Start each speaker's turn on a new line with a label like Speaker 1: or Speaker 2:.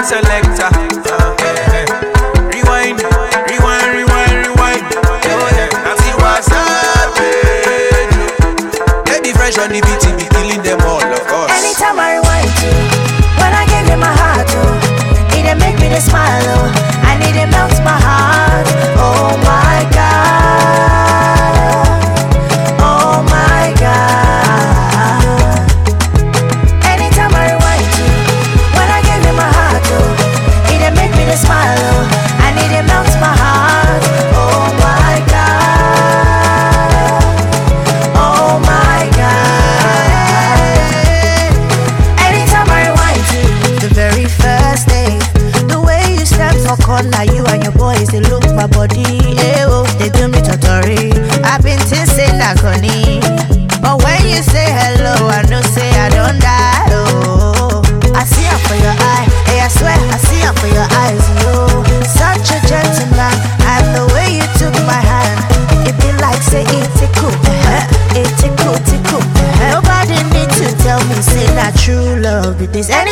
Speaker 1: selector. Rewind, rewind, rewind, rewind. Oh yeah, that's it. What's up, baby? Fresh on the beat, be killing them all, of course.
Speaker 2: Anytime I rewind to, when I give you my heart, oh, it make me smile, oh, and it melts my heart. Oh my God, oh my God. Anytime I rewind to, when I give you my heart, oh, it make me smile, oh, and it melts my heart. Oh my God, oh my God. Anytime I rewind to the very first day, the way you stand for corner, you and your boys, they look my body, eh, oh, they do me totori. I've been saying that honey, but when you say hello, I know say I don't die, oh. I see up for your eye, hey, I swear, I see up for your eyes, yo. Such a gentleman, and the way you took my hand, it be like say it's a cool, it's a cool, it's a cool. Nobody need to tell me, say that true love, it is